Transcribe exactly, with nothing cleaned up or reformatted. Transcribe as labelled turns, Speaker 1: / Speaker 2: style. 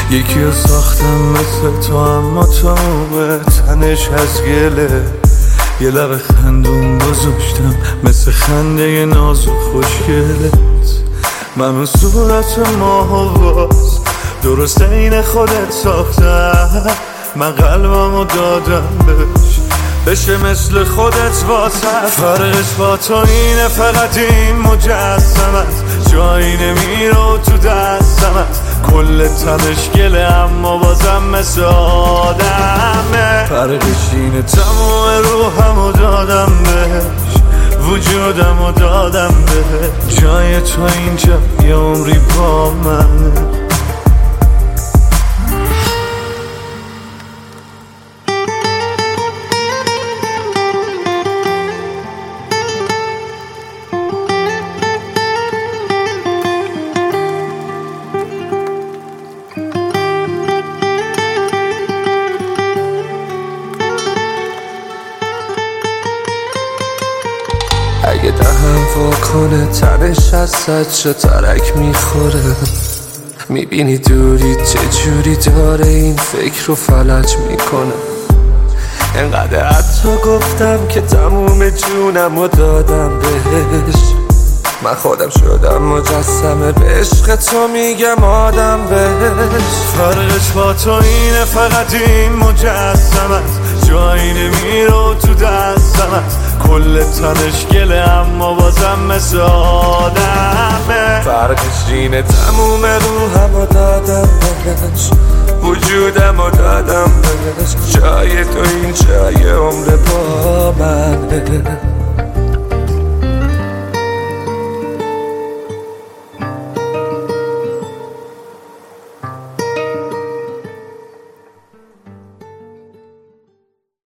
Speaker 1: یکی رو ساختم مثل تو، اما تموم تنش از گله. یه لب خندون گذاشتم مثل خنده ناز و خوشگلت. من صورت ماه و باز درست این خودت ساختم. من قلبمو دادم بهش بشه مثل خودت واسه. فرقش با تو اینه فقط این مجسمت جایی نمیره تو دستمت. کل تنش گله اما بازم مثل آدمه. فرقش اینه تموم روحمو دادم بهش، وجودمو دادم بهش. جای تو اینجا یه عمری با منه. اگه دهم واکنه تنش از صد شو ترک میخوره. میبینی دوری چجوری داره این فکر رو فلج میکنه. انقدر حتی گفتم که تموم جونم رو دادم بهش. من خودم شدم مجسمه به عشق تو میگم آدم بهش. فرقش با تو اینه فقط این مجسمت جایی نمیره تو دستمت. کل تنش گله اما بازم مثل آدمه. فرقش اینه تموم روحمو دادم بهش، وجودمو دادم بهش. جای تو این جای عمر با منه.